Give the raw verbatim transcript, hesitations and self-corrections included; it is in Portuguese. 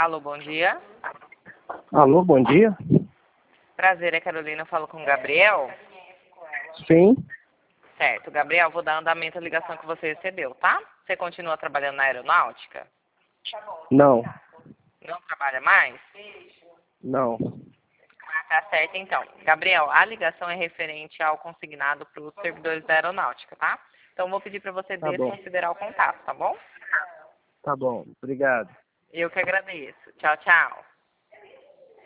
Alô, bom dia. Alô, bom dia. Prazer, é Carolina, eu falo com o Gabriel. Sim. Certo, Gabriel, vou dar andamento à ligação que você recebeu, tá? Você continua trabalhando na aeronáutica? Não. Não trabalha mais? Não. Ah, tá certo, então. Gabriel, a ligação é referente ao consignado para os servidores da aeronáutica, tá? Então, vou pedir para você Tá bom. desconsiderar o contato, tá bom? Tá bom. Obrigado. Eu que agradeço. Tchau, tchau.